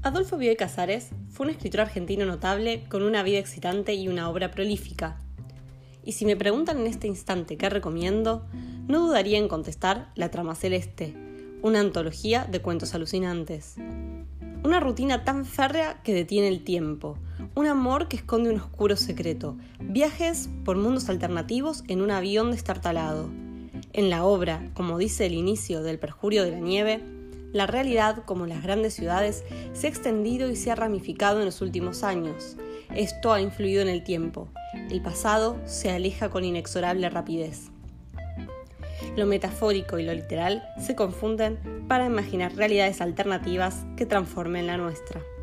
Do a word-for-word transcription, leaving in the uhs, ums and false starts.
Adolfo Bioy Casares fue un escritor argentino notable con una vida excitante y una obra prolífica. Y si me preguntan en este instante qué recomiendo, no dudaría en contestar La Trama Celeste, una antología de cuentos alucinantes. Una rutina tan férrea que detiene el tiempo, un amor que esconde un oscuro secreto, viajes por mundos alternativos en un avión destartalado. En la obra, como dice el inicio del Perjurio de la Nieve, la realidad, como las grandes ciudades, se ha extendido y se ha ramificado en los últimos años. Esto ha influido en el tiempo. El pasado se aleja con inexorable rapidez. Lo metafórico y lo literal se confunden para imaginar realidades alternativas que transformen la nuestra.